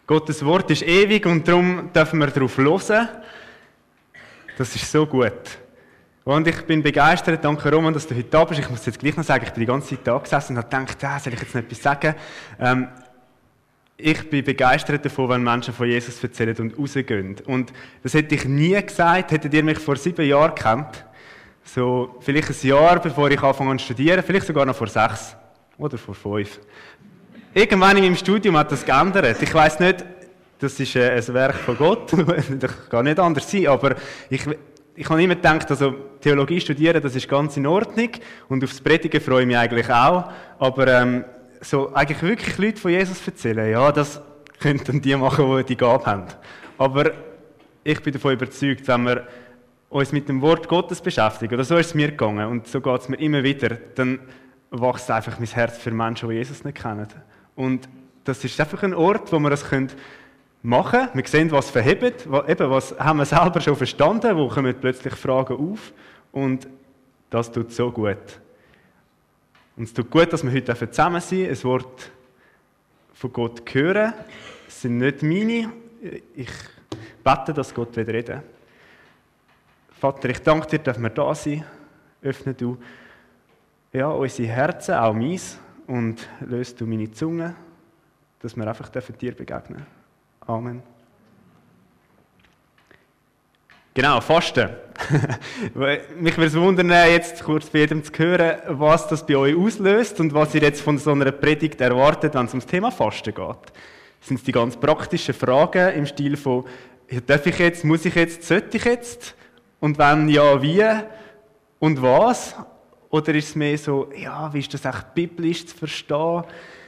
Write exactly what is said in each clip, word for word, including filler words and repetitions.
Gottes Wort ist ewig und darum dürfen wir darauf hören. Das ist so gut. Und ich bin begeistert, danke Roman, dass du heute da bist. Ich muss jetzt gleich noch sagen, ich bin die ganze Zeit da gesessen und habe gedacht, ja, soll ich jetzt noch etwas sagen? Ähm, ich bin begeistert davon, wenn Menschen von Jesus erzählen und rausgehen. Und das hätte ich nie gesagt, hättet ihr mich vor sieben Jahren gekannt. So, vielleicht ein Jahr, bevor ich anfange zu studieren, vielleicht sogar noch vor sechs oder vor fünf. Irgendwann in meinem Studium hat das geändert. Ich weiss nicht, das ist ein Werk von Gott, das kann nicht anders sein, aber ich, ich habe immer gedacht, also Theologie studieren, das ist ganz in Ordnung und aufs Predigen freue ich mich eigentlich auch, aber ähm, so eigentlich wirklich Leute von Jesus erzählen, ja, das könnten die machen, die die Gabe haben. Aber ich bin davon überzeugt, wenn wir uns mit dem Wort Gottes beschäftigen, oder so ist es mir gegangen und so geht es mir immer wieder, dann wächst einfach mein Herz für Menschen, die Jesus nicht kennen. Und das ist einfach ein Ort, wo wir das machen können. Wir sehen, was verhebt, eben, was haben wir selber schon verstanden, wo kommen plötzlich Fragen auf. Und das tut so gut. Und es tut gut, dass wir heute zusammen sein dürfen, ein Wort von Gott hören. Es sind nicht meine. Ich bete, dass Gott wieder reden. Vater, ich danke dir, dass wir da sind. Öffne du ja, unsere Herzen, auch meins. Und löst du meine Zunge, dass wir einfach dir begegnen. Amen. Genau, Fasten. Mich würde es wundern, jetzt kurz bei jedem zu hören, was das bei euch auslöst und was ihr jetzt von so einer Predigt erwartet, wenn es ums Thema Fasten geht. Sind es die ganz praktischen Fragen im Stil von, darf ich jetzt, muss ich jetzt, sollte ich jetzt? Und wenn ja, wie und was? Oder ist es mehr so, ja, wie ist das echt biblisch zu verstehen?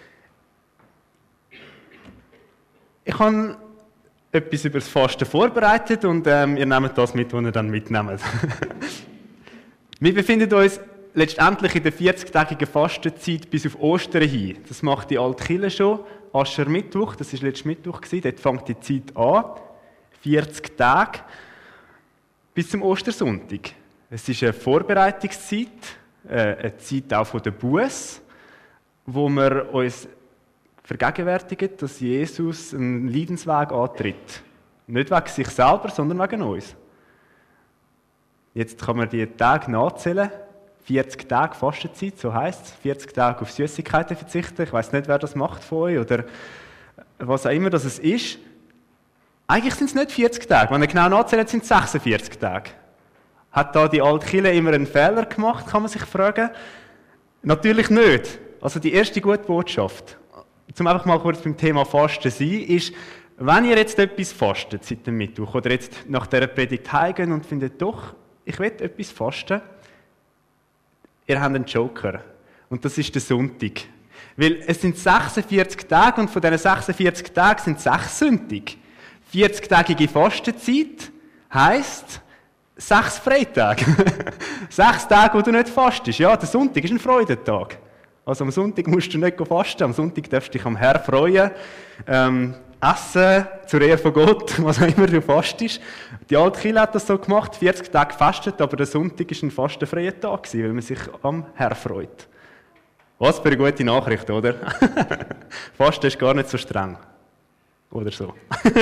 Ich habe etwas über das Fasten vorbereitet und ähm, ihr nehmt das mit, was ihr dann mitnehmt. Wir befinden uns letztendlich in der vierzigtägigen Fastenzeit bis auf Ostern hin. Das macht die alte Kirche schon. Aschermittwoch, das war letzten Mittwoch, dort fängt die Zeit an. vierzig Tage bis zum Ostersonntag. Es ist eine Vorbereitungszeit. Eine Zeit auch von der Buße, wo wir uns vergegenwärtigen, dass Jesus einen Leidensweg antritt. Nicht wegen sich selber, sondern wegen uns. Jetzt kann man die Tage nachzählen. vierzig Tage Fastenzeit, so heisst es. vierzig Tage auf Süßigkeiten verzichten. Ich weiss nicht, wer das macht von euch oder was auch immer das ist. Eigentlich sind es nicht vierzig Tage. Wenn ihr genau nachzählt, sind es sechsundvierzig Tage. Hat da die alte Kirche immer einen Fehler gemacht, kann man sich fragen? Natürlich nicht. Also die erste gute Botschaft, um einfach mal kurz beim Thema Fasten zu sein, ist, wenn ihr jetzt etwas fastet seit dem Mittwoch oder jetzt nach dieser Predigt heimgeht und findet, doch, ich will etwas fasten, ihr habt einen Joker. Und das ist der Sonntag. Weil es sind sechsundvierzig Tage und von diesen sechsundvierzig Tagen sind sechs Sündig. vierzigtägige Fastenzeit heisst, Sechs Freitage. Sechs Tage, wo du nicht fastest. Ja, der Sonntag ist ein Freudentag. Also am Sonntag musst du nicht fasten, am Sonntag darfst du dich am Herrn freuen, ähm, essen, zur Ehre von Gott, was auch immer du fastest. Die alte Kirche hat das so gemacht, vierzig Tage gefastet, aber der Sonntag war ein fastenfreier Tag, weil man sich am Herrn freut. Was für eine gute Nachricht, oder? Fasten ist gar nicht so streng. Oder so.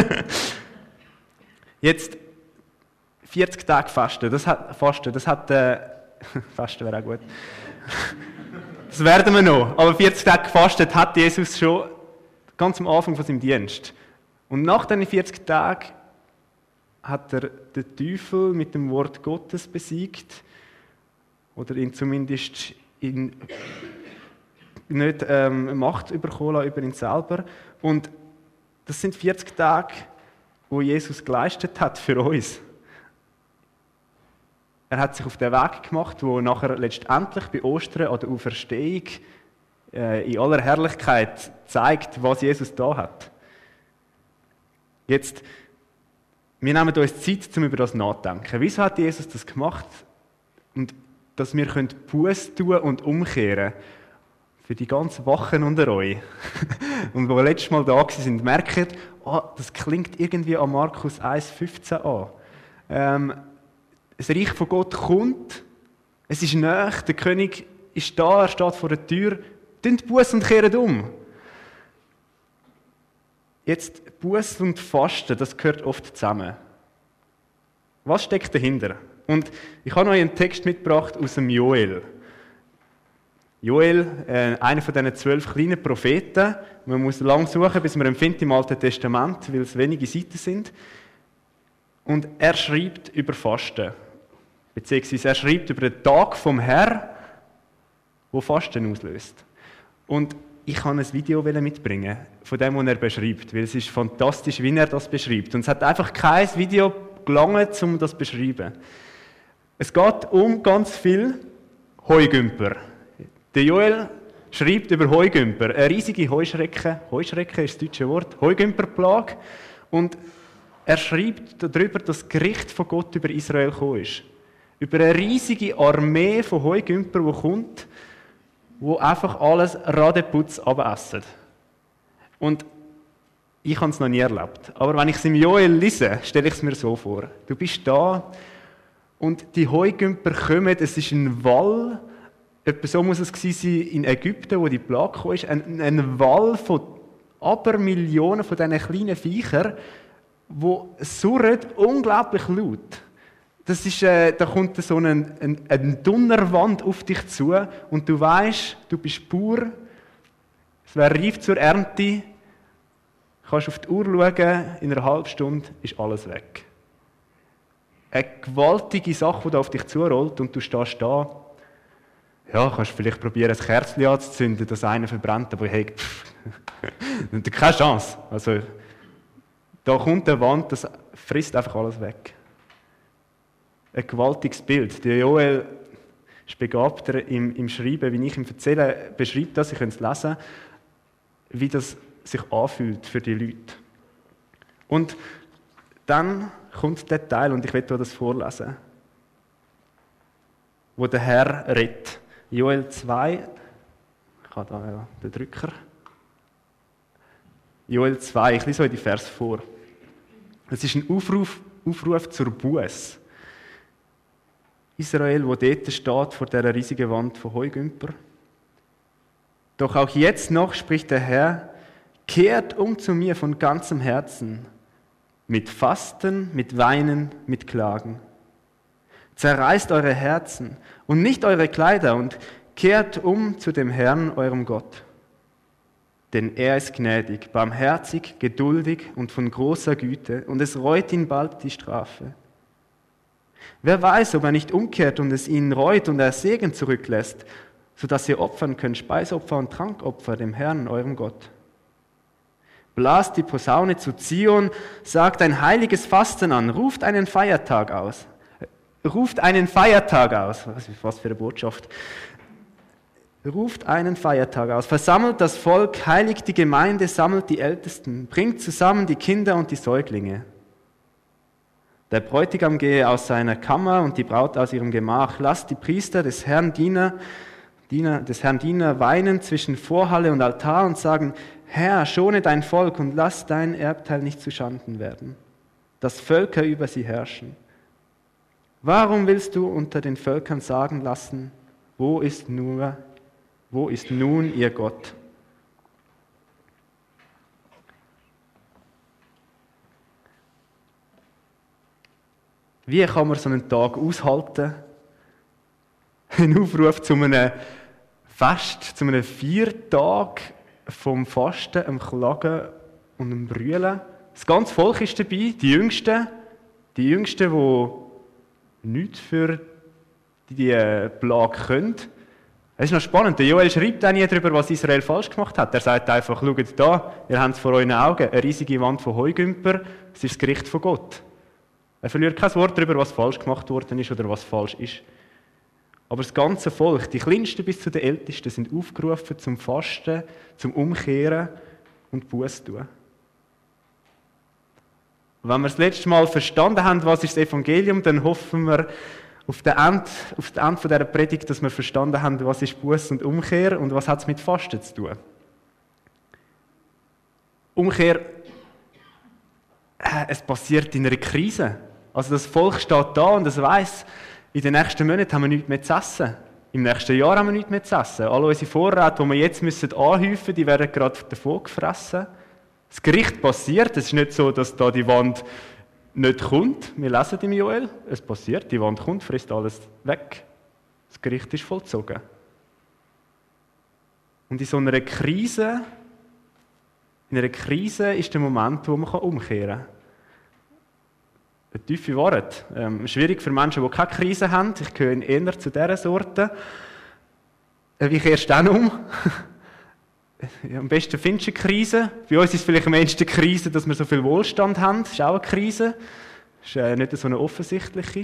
Jetzt, vierzig Tage Fasten, das hat, Fasten, das hat, äh, Fasten wäre auch gut. Das werden wir noch. Aber vierzig Tage gefastet hat Jesus schon ganz am Anfang von seinem Dienst. Und nach diesen vierzig Tagen hat er den Teufel mit dem Wort Gottes besiegt. Oder ihn zumindest in, nicht ähm, Macht bekommen über ihn selber. Und das sind vierzig Tage, wo Jesus geleistet hat für uns. Er hat sich auf den Weg gemacht, wo nachher letztendlich bei Ostern an der Auferstehung äh, in aller Herrlichkeit zeigt, was Jesus da hat. Jetzt, wir nehmen uns Zeit, um über das nachzudenken. Wieso hat Jesus das gemacht? Und dass wir Buße tun und umkehren für die ganzen Wachen unter euch. Und die letztes Mal da waren, merken, oh, das klingt irgendwie an Markus eins fünfzehn an. Ähm, Das Reich von Gott kommt, es ist nahe, der König ist da, er steht vor der Tür, tut Buße und kehrt um. Jetzt, Buß und Fasten, das gehört oft zusammen. Was steckt dahinter? Und ich habe euch einen Text mitgebracht aus dem Joel. Joel, äh, einer von diesen zwölf kleinen Propheten. Man muss lang suchen, bis man ihn findet im Alten Testament, weil es wenige Seiten sind. Und er schreibt über Fasten. Beziehungsweise er schreibt über den Tag vom Herrn, wo Fasten auslöst. Und ich kann ein Video mitbringen, von dem, was er beschreibt, weil es ist fantastisch, wie er das beschreibt. Und es hat einfach kein Video gelangt, um das zu beschreiben. Es geht um ganz viel Heugümper. Der Joel schreibt über Heugümper, eine riesige Heuschrecke, Heuschrecke ist das deutsche Wort, Heugümperplage. Und er schreibt darüber, dass das Gericht von Gott über Israel gekommen ist. Über eine riesige Armee von Heugümpern, die kommt, wo einfach alles radeputz abessen. Und ich habe es noch nie erlebt. Aber wenn ich es im Joel lese, stelle ich es mir so vor. Du bist da und die Heugümper kommen, es ist ein Wall, etwa so muss es gewesen sein in Ägypten, wo die Plage kam, ein, ein Wall von Abermillionen von diesen kleinen Viechern, die surren unglaublich laut. Das ist, äh, da kommt so eine, eine, eine Donnerwand auf dich zu und du weißt, du bist pur, es wäre reif zur Ernte, du kannst auf die Uhr schauen, in einer halben Stunde ist alles weg. Eine gewaltige Sache, die da auf dich zurollt und du stehst da. Ja, kannst vielleicht probieren, ein Kerzchen anzuzünden, dass einer verbrennt, aber hey, pff, keine Chance. Also, da kommt eine Wand, das frisst einfach alles weg. Ein gewaltiges Bild. Der Joel ist begabter im, im Schreiben, wie ich ihm erzähle, beschreibt das, ich kann es lesen, wie das sich anfühlt für die Leute. Und dann kommt der Teil, und ich werde das vorlesen, wo der Herr redet. Joel zwei, ich habe da ja den Drücker. Joel zwei, ich lese euch die Vers vor. Es ist ein Aufruf, Aufruf zur Buße. Israel, wo dort steht, vor dieser riesigen Wand von Heugümper. Doch auch jetzt noch spricht der Herr, kehrt um zu mir von ganzem Herzen, mit Fasten, mit Weinen, mit Klagen. Zerreißt eure Herzen und nicht eure Kleider und kehrt um zu dem Herrn, eurem Gott. Denn er ist gnädig, barmherzig, geduldig und von großer Güte, und es reut ihn bald die Strafe. Wer weiß, ob er nicht umkehrt und es ihn reut und er Segen zurücklässt, sodass ihr opfern könnt, Speisopfer und Trankopfer dem Herrn, eurem Gott. Blast die Posaune zu Zion, sagt ein heiliges Fasten an, ruft einen Feiertag aus. Ruft einen Feiertag aus. Was für eine Botschaft. Ruft einen Feiertag aus. Versammelt das Volk, heiligt die Gemeinde, sammelt die Ältesten, bringt zusammen die Kinder und die Säuglinge. Der Bräutigam gehe aus seiner Kammer und die Braut aus ihrem Gemach. Lasst die Priester des Herrn Diener, Diener, des Herrn Diener weinen zwischen Vorhalle und Altar und sagen, Herr, schone dein Volk und lass dein Erbteil nicht zuschanden werden, dass Völker über sie herrschen. Warum willst du unter den Völkern sagen lassen, wo ist nur, wo ist nun ihr Gott? Wie kann man so einen Tag aushalten? Ein Aufruf zu einem Fest, zu einem Viertag vom Fasten, am Klagen und am Brüllen. Das ganze Volk ist dabei, die Jüngsten, die Jüngsten, die nichts für die Plage können. Es ist noch spannend, der Joel schreibt auch nie darüber, was Israel falsch gemacht hat. Er sagt einfach, schaut da, ihr habt es vor euren Augen, eine riesige Wand von Heugümper, es ist das Gericht von Gott. Er verliert kein Wort darüber, was falsch gemacht worden ist oder was falsch ist. Aber das ganze Volk, die Kleinsten bis zu den Ältesten, sind aufgerufen zum Fasten, zum Umkehren und Buße tun. Wenn wir das letzte Mal verstanden haben, was ist das Evangelium, dann hoffen wir auf den Ende, auf den Ende dieser Predigt, dass wir verstanden haben, was ist Buße und Umkehr und was hat es mit Fasten zu tun. Umkehr, es passiert in einer Krise. Also das Volk steht da und es weiss, in den nächsten Monaten haben wir nichts mehr zu essen. Im nächsten Jahr haben wir nichts mehr zu essen. Alle unsere Vorräte, die wir jetzt müssen anhäufen müssen, die werden gerade davon gefressen. Das Gericht passiert, es ist nicht so, dass da die Wand nicht kommt. Wir lesen im Joel, es passiert, die Wand kommt, frisst alles weg. Das Gericht ist vollzogen. Und in so einer Krise, in einer Krise ist der Moment, wo man umkehren kann. Eine tiefe Wahrheit. Ähm, schwierig für Menschen, die keine Krise haben. Ich gehöre eher zu dieser Sorte. Äh, wie kehrst du dann um? Ja, am besten findest du eine Krise. Bei uns ist es vielleicht am ehesten eine Krise, dass wir so viel Wohlstand haben. Das ist auch eine Krise. Das ist äh, nicht so eine offensichtliche.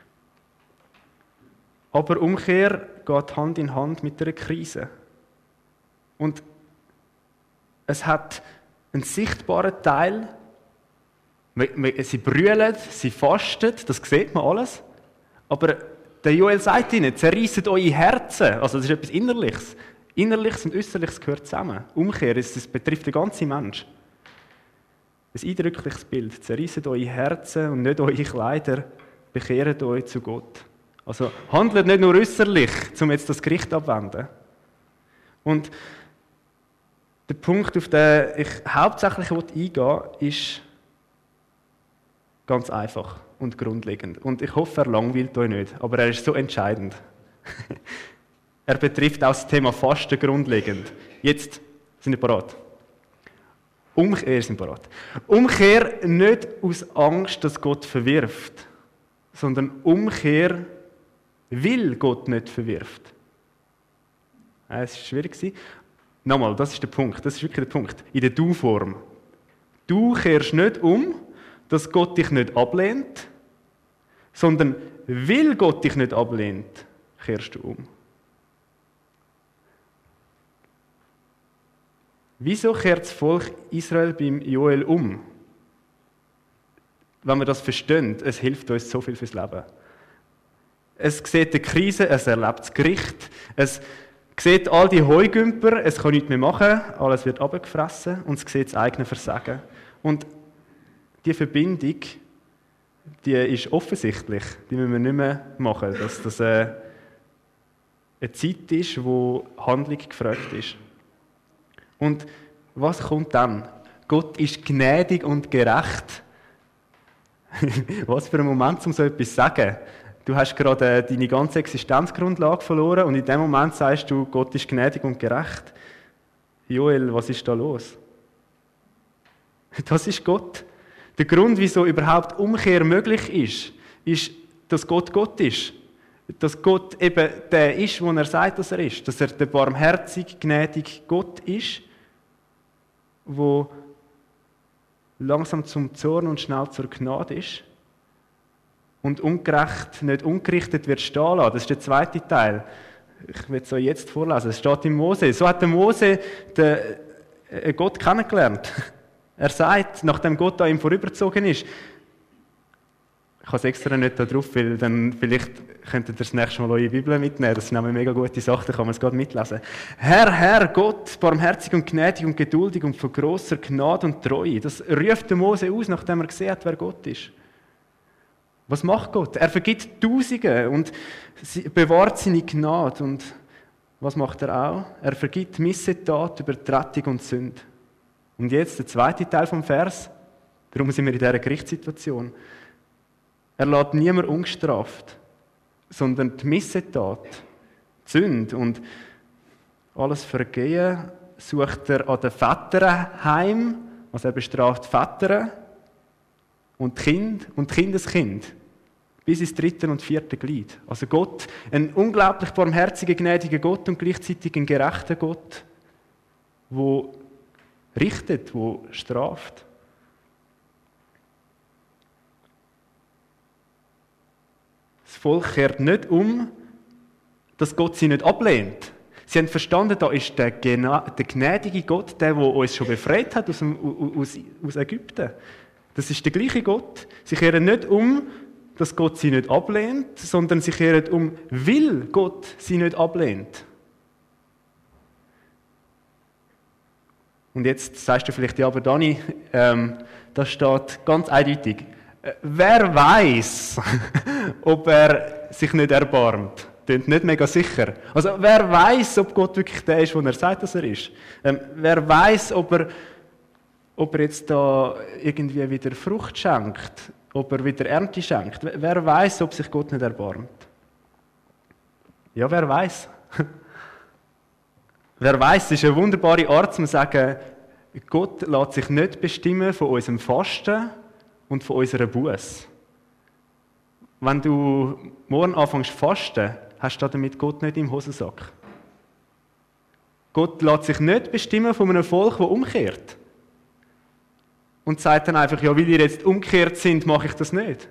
Aber Umkehr geht Hand in Hand mit einer Krise. Und es hat einen sichtbaren Teil. Sie brüllen, sie fasten, das sieht man alles. Aber der Joel sagt ihnen, zerreisset eure Herzen. Also das ist etwas Innerliches. Innerliches und Äußerliches gehört zusammen. Umkehr, das betrifft den ganzen Mensch. Ein eindrückliches Bild. Zerreisset eure Herzen und nicht eure Kleider. Bekehrt euch zu Gott. Also handelt nicht nur äußerlich, um jetzt das Gericht abzuwenden. Und der Punkt, auf den ich hauptsächlich eingehen will, ist ganz einfach und grundlegend. Und ich hoffe, er langweilt euch nicht, aber er ist so entscheidend. Er betrifft auch das Thema Fasten grundlegend. Jetzt sind wir bereit. Umkehr sind bereit. Umkehr nicht aus Angst, dass Gott verwirft, sondern Umkehr, weil Gott nicht verwirft. Es war schwierig. Nochmal, das ist der Punkt. Das ist wirklich der Punkt. In der Du-Form. Du kehrst nicht um, dass Gott dich nicht ablehnt, sondern weil Gott dich nicht ablehnt, kehrst du um. Wieso kehrt das Volk Israel beim Joel um? Wenn wir das verstehen, es hilft uns so viel fürs Leben. Es sieht die Krise, es erlebt das Gericht, es sieht all die Heugümper, es kann nichts mehr machen, alles wird abgefressen und es sieht das eigene Versagen. Und die Verbindung, die ist offensichtlich, die müssen wir nicht mehr machen, dass das äh, eine Zeit ist, wo Handlung gefragt ist. Und was kommt dann? Gott ist gnädig und gerecht. Was für ein Moment, um so etwas zu sagen. Du hast gerade deine ganze Existenzgrundlage verloren und in dem Moment sagst du, Gott ist gnädig und gerecht. Joel, was ist da los? Das ist Gott. Der Grund, wieso überhaupt Umkehr möglich ist, ist, dass Gott Gott ist. Dass Gott eben der ist, wo er sagt, dass er ist. Dass er der barmherzig, gnädige Gott ist, wo langsam zum Zorn und schnell zur Gnade ist und ungerecht, nicht ungerichtet wird stehen lassen. Das ist der zweite Teil. Ich will es euch jetzt vorlesen. Es steht im Mose. So hat der Mose den Gott kennengelernt. Er sagt, nachdem Gott an ihm vorübergezogen ist, ich habe es extra nicht da drauf, weil dann vielleicht könntet ihr das nächste Mal eure Bibel mitnehmen. Das sind nämlich mega gute Sachen, da kann man es gerade mitlesen. Herr, Herr, Gott, barmherzig und gnädig und geduldig und von grosser Gnade und Treue. Das ruft der Mose aus, nachdem er gesehen hat, wer Gott ist. Was macht Gott? Er vergibt Tausende und bewahrt seine Gnade. Und was macht er auch? Er vergibt Missetat, Übertretung und Sünde. Und jetzt der zweite Teil vom Vers. Darum sind wir in dieser Gerichtssituation. Er lässt niemand ungestraft, sondern die Missetat, die Sünde und alles Vergehen sucht er an den Vätern heim, also er bestraft die Väter und die Kinder und die Kindeskind, bis ins dritte und vierte Glied. Also Gott, ein unglaublich barmherziger, gnädiger Gott und gleichzeitig ein gerechter Gott, der richtet, der straft. Das Volk kehrt nicht um, dass Gott sie nicht ablehnt. Sie haben verstanden, da ist der, der gnädige Gott, der, der uns schon befreit hat aus, dem, aus, aus Ägypten. Das ist der gleiche Gott. Sie kehren nicht um, dass Gott sie nicht ablehnt, sondern sie kehren um, weil Gott sie nicht ablehnt. Und jetzt sagst du vielleicht, ja, aber Dani, ähm, da steht ganz eindeutig, äh, wer weiß, ob er sich nicht erbarmt. Klingt nicht mega sicher. Also wer weiß, ob Gott wirklich der ist, wo er sagt, dass er ist. Ähm, wer weiß, ob er ob er jetzt da irgendwie wieder Frucht schenkt, ob er wieder Ernte schenkt. Wer weiß, ob sich Gott nicht erbarmt? Ja, wer weiß? Wer weiß, es ist eine wunderbare Art, zu sagen, Gott lässt sich nicht bestimmen von unserem Fasten und von unserer Buße. Wenn du morgen anfängst zu fasten, hast du damit Gott nicht im Hosensack. Gott lässt sich nicht bestimmen von einem Volk, das umkehrt. Und sagt dann einfach, ja, weil ihr jetzt umgekehrt sind, mache ich das nicht.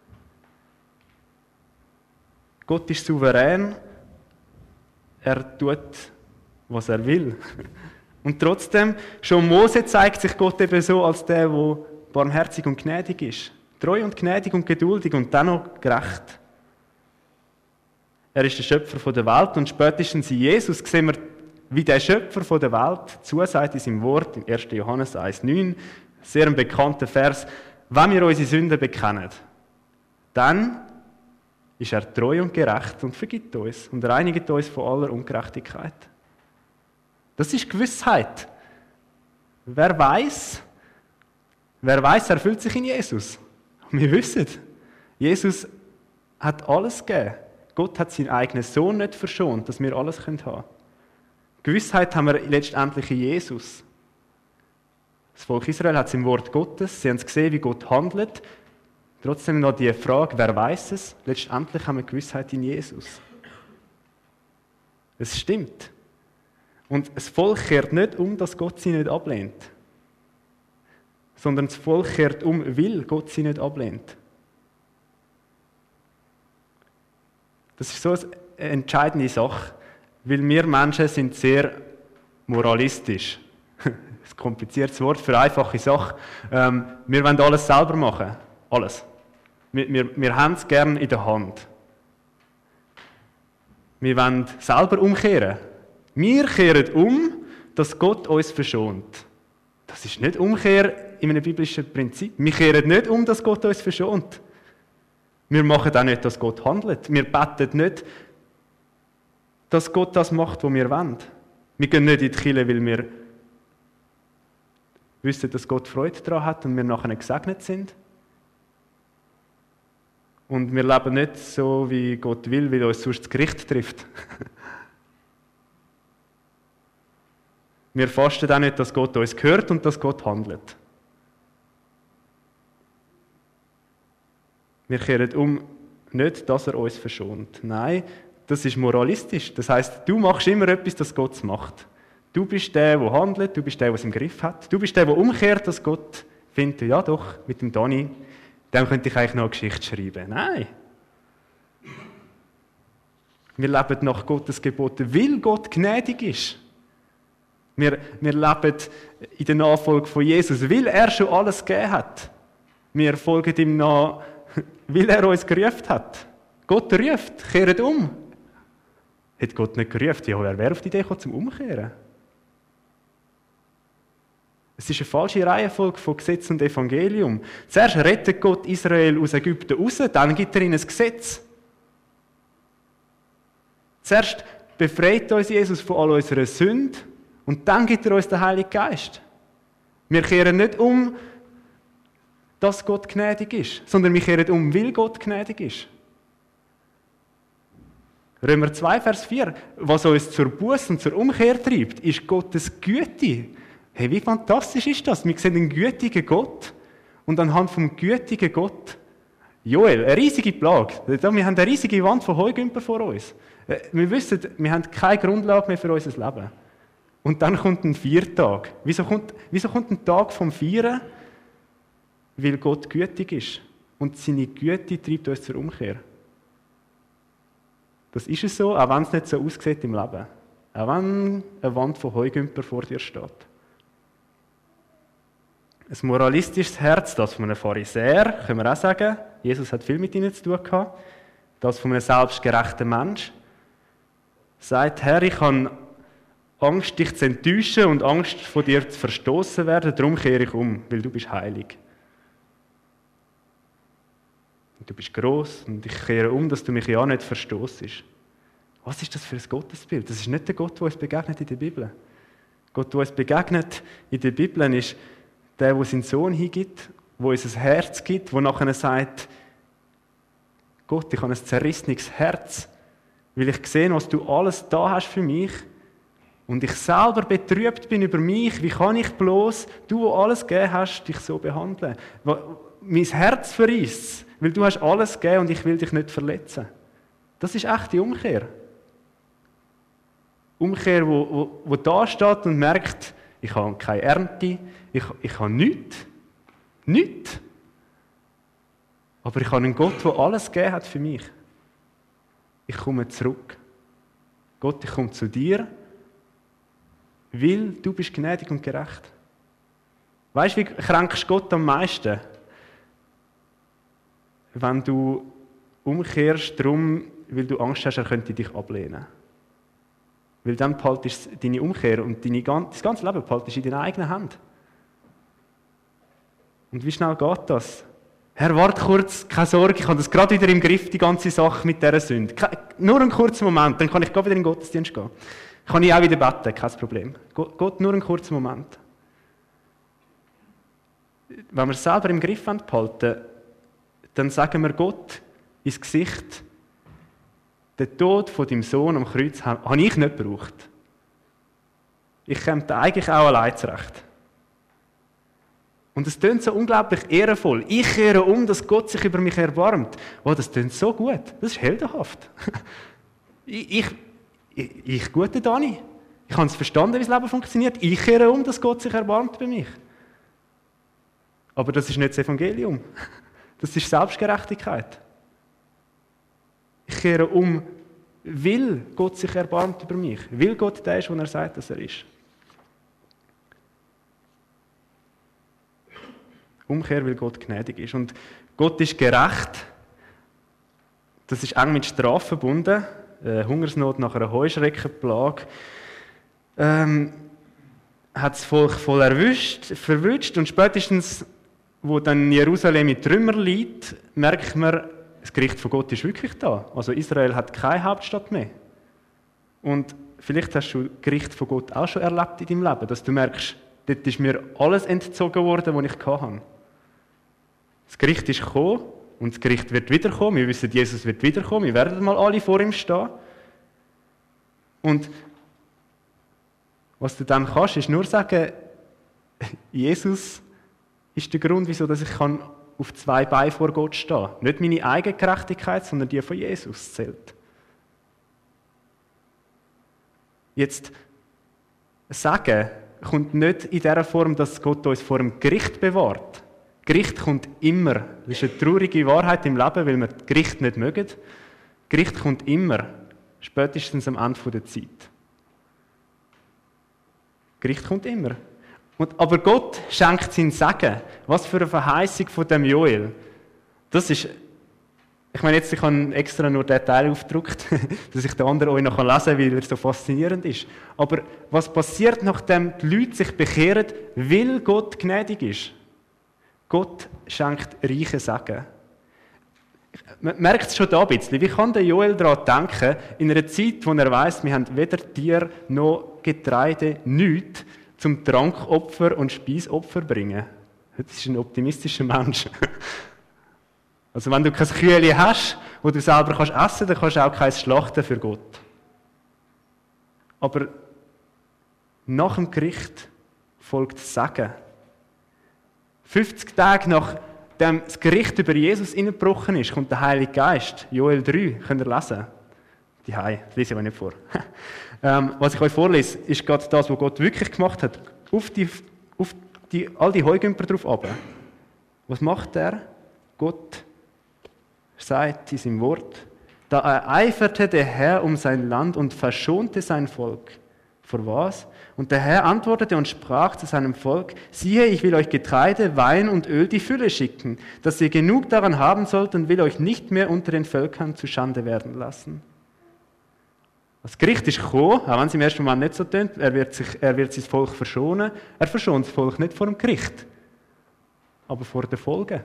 Gott ist souverän. Er tut, was er will. Und trotzdem, schon Mose zeigt sich Gott eben so als der, der barmherzig und gnädig ist. Treu und gnädig und geduldig und dennoch gerecht. Er ist der Schöpfer der Welt und spätestens in Jesus sehen wir, wie der Schöpfer der Welt zusagt in seinem Wort, im ersten Johannes eins neun, sehr ein bekannter Vers, wenn wir unsere Sünden bekennen, dann ist er treu und gerecht und vergibt uns und reinigt uns von aller Ungerechtigkeit. Das ist Gewissheit. Wer weiß, wer weiß, erfüllt sich in Jesus. Wir wissen, Jesus hat alles gegeben. Gott hat seinen eigenen Sohn nicht verschont, dass wir alles haben können. Gewissheit haben wir letztendlich in Jesus. Das Volk Israel hat es im Wort Gottes, sie haben gesehen, wie Gott handelt. Trotzdem noch die Frage, wer weiß es? Letztendlich haben wir Gewissheit in Jesus. Es stimmt. Und das Volk kehrt nicht um, dass Gott sie nicht ablehnt. Sondern das Volk kehrt um, weil Gott sie nicht ablehnt. Das ist so eine entscheidende Sache, weil wir Menschen sind sehr moralistisch. Ein kompliziertes Wort für eine einfache Sache. Ähm, wir wollen alles selber machen. Alles. Wir, wir, wir haben es gerne in der Hand. Wir wollen selber umkehren. Wir kehren um, dass Gott uns verschont. Das ist nicht Umkehr in einem biblischen Prinzip. Wir kehren nicht um, dass Gott uns verschont. Wir machen auch nicht, dass Gott handelt. Wir beten nicht, dass Gott das macht, was wir wollen. Wir gehen nicht in die Kirche, weil wir wissen, dass Gott Freude daran hat und wir nachher gesegnet sind. Und wir leben nicht so, wie Gott will, weil uns sonst das Gericht trifft. Wir fasten auch nicht, dass Gott uns hört und dass Gott handelt. Wir kehren um, nicht, dass er uns verschont. Nein, das ist moralistisch. Das heisst, du machst immer etwas, das Gott macht. Du bist der, der handelt, du bist der, der es im Griff hat. Du bist der, der umkehrt, dass Gott findet, ja doch, mit dem Dani, dem könnte ich eigentlich noch eine Geschichte schreiben. Nein. Wir leben nach Gottes Geboten, weil Gott gnädig ist. Wir, wir leben in der Nachfolge von Jesus, weil er schon alles gegeben hat. Wir folgen ihm nach, weil er uns gerufen hat. Gott ruft, kehrt um. Hätte Gott nicht gerufen, ja, wer wäre auf die Idee gekommen, zum Umkehren? Es ist eine falsche Reihenfolge von Gesetz und Evangelium. Zuerst rettet Gott Israel aus Ägypten raus, dann gibt er ihnen ein Gesetz. Zuerst befreit uns Jesus von all unserer Sünde und dann gibt er uns den Heiligen Geist. Wir kehren nicht um, dass Gott gnädig ist, sondern wir kehren um, weil Gott gnädig ist. Römer zwei, Vers vier. Was uns zur Buße und zur Umkehr treibt, ist Gottes Güte. Hey, wie fantastisch ist das? Wir sehen einen gütigen Gott und anhand vom gütigen Gott, Joel, eine riesige Plage. Wir haben eine riesige Wand von Heugümper vor uns. Wir wissen, wir haben keine Grundlage mehr für unser Leben. Und dann kommt ein Viertag. Wieso kommt, wieso kommt ein Tag vom Vieren? Weil Gott gütig ist. Und seine Güte treibt uns zur Umkehr. Das ist es so, auch wenn es nicht so aussieht im Leben. Auch wenn eine Wand von Heugümper vor dir steht. Ein moralistisches Herz, das von einem Pharisäer, können wir auch sagen, Jesus hat viel mit ihnen zu tun gehabt, das von einem selbstgerechten Mensch, sagt, Herr, ich habe Angst, dich zu enttäuschen und Angst, von dir zu verstoßen werden, darum kehre ich um, weil du bist heilig. Und du bist gross und ich kehre um, dass du mich ja nicht verstoßest. Was ist das für ein Gottesbild? Das ist nicht der Gott, der uns begegnet in der Bibel. Gott, der uns begegnet in der Bibel, ist Der, der seinen Sohn hingibt, der uns ein Herz gibt, der nachher sagt, Gott, ich habe ein zerrissenes Herz, weil ich sehe, was du alles da hast für mich und ich selber betrübt bin über mich. Wie kann ich bloß, du, der alles gegeben hast, dich so behandeln? Mein Herz verreisst, weil du hast alles gegeben und ich will dich nicht verletzen. Das ist echte Umkehr. Umkehr, wo, wo, wo da steht und merkt, ich habe keine Ernte, ich, ich habe nichts. Nichts. Aber ich habe einen Gott, der alles gegeben hat für mich. Ich komme zurück. Gott, ich komme zu dir, weil du bist gnädig und gerecht. Weißt du, wie kränkst Gott am meisten? Wenn du umkehrst darum, weil du Angst hast, er könnte dich ablehnen. Weil dann behaltest du deine Umkehr und deine, das ganze Leben behaltest du in deinen eigenen Händen. Und wie schnell geht das? Herr, warte kurz, keine Sorge, ich habe das gerade wieder im Griff, die ganze Sache mit dieser Sünde. Nur einen kurzen Moment, dann kann ich gerade wieder in den Gottesdienst gehen. Kann ich auch wieder beten, kein Problem. Gott, nur einen kurzen Moment. Wenn wir es selber im Griff behalten, dann sagen wir Gott ins Gesicht, den Tod von deinem Sohn am Kreuz habe ich nicht gebraucht. Ich käme da eigentlich auch allein zurecht. Und es tönt so unglaublich ehrenvoll. Ich kehre um, dass Gott sich über mich erbarmt. Oh, das tönt so gut. Das ist heldenhaft. ich, ich, ich, ich gute Dani. Ich habe es verstanden, wie das Leben funktioniert. Ich kehre um, dass Gott sich erbarmt bei mich. Aber das ist nicht das Evangelium. Das ist Selbstgerechtigkeit. Ich kehre um, weil Gott sich erbarmt über mich. Weil Gott der ist, wo er sagt, dass er ist. Umkehr, weil Gott gnädig ist. Und Gott ist gerecht. Das ist eng mit Strafe verbunden. Äh, Hungersnot nach einer Heuschreckenplage. Ähm, hat das Volk voll erwischt, verwünscht. Und spätestens, wo dann Jerusalem in Trümmer liegt, merkt man, das Gericht von Gott ist wirklich da. Also Israel hat keine Hauptstadt mehr. Und vielleicht hast du das Gericht von Gott auch schon erlebt in deinem Leben, dass du merkst, dort ist mir alles entzogen worden, was ich hatte. Das Gericht ist gekommen und das Gericht wird wiederkommen. Wir wissen, Jesus wird wiederkommen. Wir werden mal alle vor ihm stehen. Und was du dann kannst, ist nur sagen, Jesus ist der Grund, wieso dass ich kann auf zwei Beinen vor Gott stehen kann. Nicht meine eigene Gerechtigkeit, sondern die von Jesus zählt. Jetzt sagen kommt nicht in der Form, dass Gott uns vor dem Gericht bewahrt. Gericht kommt immer. Das ist eine traurige Wahrheit im Leben, weil wir das Gericht nicht mögen. Gericht kommt immer, spätestens am Ende der Zeit. Gericht kommt immer. Und, aber Gott schenkt sein Segen. Was für eine Verheißung von dem Joel. Das ist, ich meine jetzt, ich habe extra nur den Teil aufgedruckt, dass ich den anderen euch noch lesen kann, weil er so faszinierend ist. Aber was passiert, nachdem die Leute sich bekehren, weil Gott gnädig ist? Gott schenkt reiche Segen. Man merkt es schon da ein bisschen. Wie kann der Joel daran denken, in einer Zeit, wo er weiss, wir haben weder Tier noch Getreide, nichts, zum Trankopfer und Speisopfer bringen? Das ist ein optimistischer Mensch. Also wenn du kein Kühli hast, wo du selber kannst essen, dann kannst du auch kein Schlachten für Gott. Aber nach dem Gericht folgt Segen. fünfzig Tage nachdem das Gericht über Jesus hineingebrochen ist, kommt der Heilige Geist. Joel drei, könnt ihr lesen. Die Hei, das lese ich euch nicht vor. ähm, was ich euch vorlese, ist gerade das, was Gott wirklich gemacht hat. Auf die, auf die, all die Heugümper drauf runter. Was macht er? Gott sagt in seinem Wort, da ereiferte der Herr um sein Land und verschonte sein Volk. Vor was? Und der Herr antwortete und sprach zu seinem Volk, siehe, ich will euch Getreide, Wein und Öl die Fülle schicken, dass ihr genug daran haben sollt und will euch nicht mehr unter den Völkern zu Schande werden lassen. Das Gericht ist gekommen, auch wenn es im ersten Moment nicht so tönt, er wird, sich, er wird sein Volk verschonen. Er verschont das Volk nicht vor dem Gericht, aber vor den Folgen.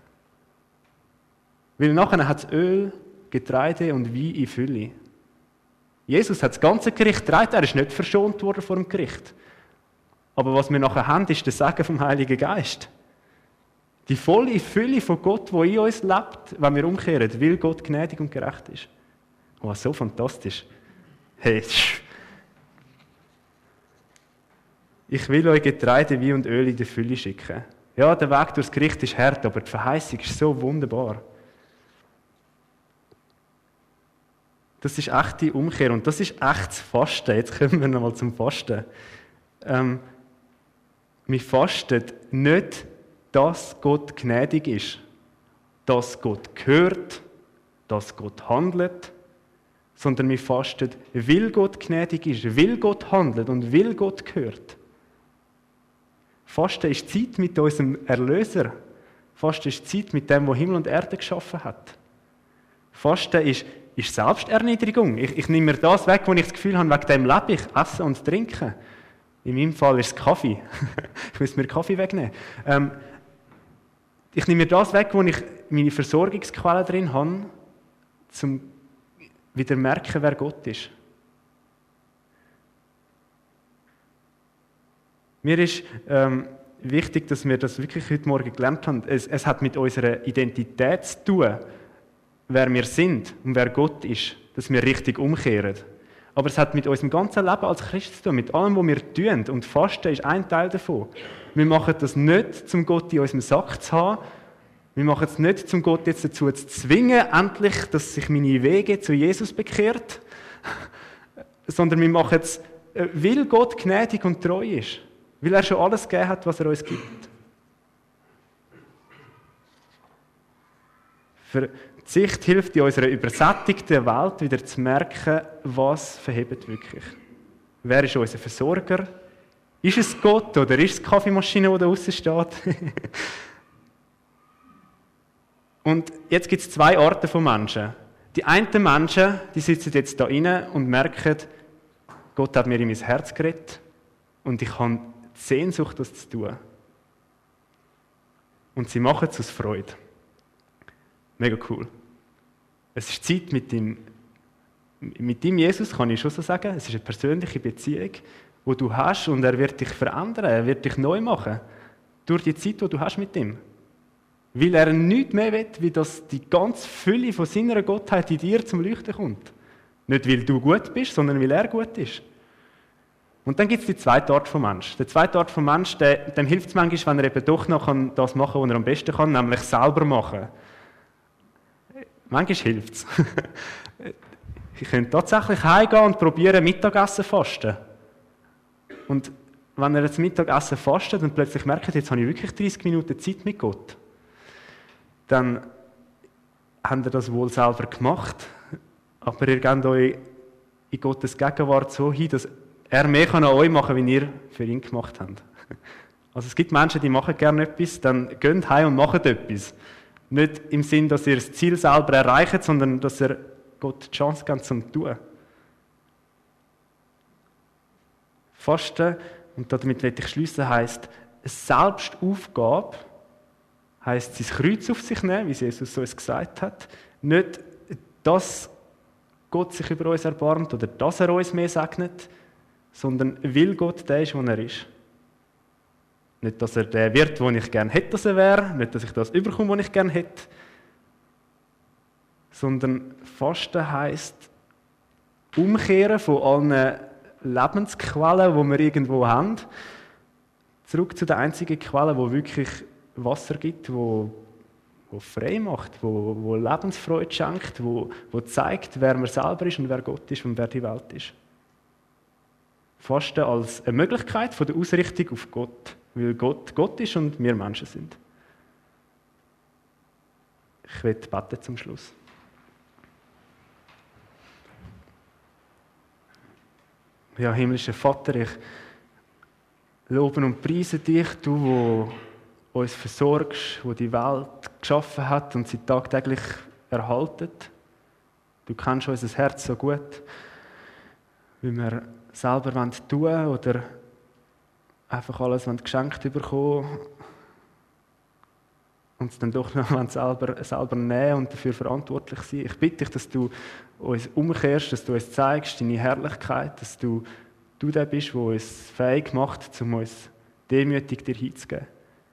Weil nachher hat es Öl, Getreide und Wein in Fülle. Jesus hat das ganze Gericht getragen, er ist nicht verschont worden vor dem Gericht. Aber was wir nachher haben, ist der Segen vom Heiligen Geist. Die volle Fülle von Gott, die in uns lebt, wenn wir umkehren, weil Gott gnädig und gerecht ist. Oh, so fantastisch. Hey, ich will euch Getreide, Wein und Öl in die Fülle schicken. Ja, der Weg durchs Gericht ist hart, aber die Verheißung ist so wunderbar. Das ist echte Umkehr und das ist echtes Fasten. Jetzt kommen wir nochmal zum Fasten. Ähm, wir fasten nicht, dass Gott gnädig ist, dass Gott hört, dass Gott handelt, sondern wir fasten, weil Gott gnädig ist, weil Gott handelt und weil Gott hört. Fasten ist Zeit mit unserem Erlöser. Fasten ist Zeit mit dem, der Himmel und Erde geschaffen hat. Fasten ist, ist Selbsterniedrigung. Ich, ich nehme mir das weg, wo ich das Gefühl habe, wegen dem lebe ich, esse und trinke. In meinem Fall ist es Kaffee. Ich muss mir Kaffee wegnehmen. Ähm, ich nehme mir das weg, wo ich meine Versorgungsquelle drin habe, um wieder zu merken, wer Gott ist. Mir ist ähm, wichtig, dass wir das wirklich heute Morgen gelernt haben. Es, es hat mit unserer Identität zu tun, wer wir sind und wer Gott ist, dass wir richtig umkehren. Aber es hat mit unserem ganzen Leben als Christ zu tun, mit allem, was wir tun. Und Fasten ist ein Teil davon. Wir machen das nicht, um Gott in unserem Sack zu haben. Wir machen es nicht, um Gott jetzt dazu zu zwingen, endlich, dass sich meine Wege zu Jesus bekehrt. Sondern wir machen es, weil Gott gnädig und treu ist. Weil er schon alles gegeben hat, was er uns gibt. Verzicht hilft in unserer übersättigten Welt wieder zu merken, was verhebt wirklich. Wer ist unser Versorger? Ist es Gott oder ist es die Kaffeemaschine, die da draussen steht? Und jetzt gibt es zwei Arten von Menschen. Die einen Menschen, die sitzen jetzt da rein und merken, Gott hat mir in mein Herz geredet und ich habe die Sehnsucht, das zu tun. Und sie machen es aus Freude. Mega cool. Es ist Zeit mit dem, mit dem Jesus, kann ich schon so sagen. Es ist eine persönliche Beziehung, die du hast und er wird dich verändern, er wird dich neu machen. Durch die Zeit, die du hast mit ihm. Weil er nichts mehr will, wie dass die ganze Fülle von seiner Gottheit in dir zum Leuchten kommt. Nicht, weil du gut bist, sondern weil er gut ist. Und dann gibt es die zweite Art von Mensch. Der zweite Art von Mensch, der, dem hilft es manchmal, wenn er eben doch noch das machen kann, was er am besten kann, nämlich selber machen. Manchmal hilft es. Ich könnte tatsächlich heimgehen und probieren, Mittagessen zu fasten. Und wenn er jetzt Mittagessen fastet und plötzlich merkt, jetzt habe ich wirklich dreißig Minuten Zeit mit Gott, dann habt ihr das wohl selber gemacht, aber ihr gebt euch in Gottes Gegenwart so hin, dass er mehr an euch machen kann, wie ihr für ihn gemacht habt. Also es gibt Menschen, die machen gerne etwas, dann geht heim und macht etwas. Nicht im Sinn, dass ihr das Ziel selber erreicht, sondern dass ihr Gott die Chance gebt, zum Tun. Fasten, und damit will ich schliessen, heisst, eine Selbstaufgabe, heisst, sein Kreuz auf sich nehmen, wie Jesus uns gesagt hat. Nicht, dass Gott sich über uns erbarmt oder dass er uns mehr segnet, sondern weil Gott der ist, wo er ist. Nicht, dass er der wird, wo ich gerne hätte, dass er wäre, nicht, dass ich das überkomme, was ich gerne hätte, sondern Fasten heisst, umkehren von allen Lebensquellen, die wir irgendwo haben, zurück zu der einzigen Quelle, die wirklich Wasser gibt, wo, wo frei macht, wo, wo Lebensfreude schenkt, wo, wo zeigt, wer man selber ist und wer Gott ist und wer die Welt ist. Fasten als eine Möglichkeit von der Ausrichtung auf Gott, weil Gott Gott ist und wir Menschen sind. Ich werde beten zum Schluss. Ja, himmlischer Vater, ich lobe und preise dich, du, wo uns versorgst, wo die Welt geschaffen hat und sie tagtäglich erhaltet. Du kennst unser Herz so gut, wie wir selber tun wollen oder einfach alles geschenkt bekommen und es dann doch noch selber, selber nehmen und dafür verantwortlich sein. Ich bitte dich, dass du uns umkehrst, dass du uns zeigst, deine Herrlichkeit, dass du du der bist, der uns fähig macht, um uns demütig dir hinzugeben.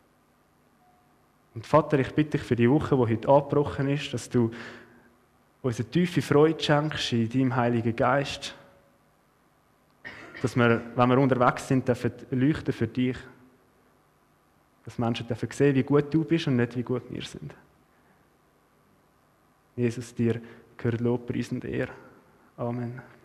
Und Vater, ich bitte dich für die Woche, die heute angebrochen ist, dass du uns eine tiefe Freude schenkst in deinem Heiligen Geist, dass wir, wenn wir unterwegs sind, dürfen leuchten für dich, dass Menschen dürfen sehen, wie gut du bist und nicht, wie gut wir sind. Jesus, dir gehört Lob, Preis und Ehre. Amen.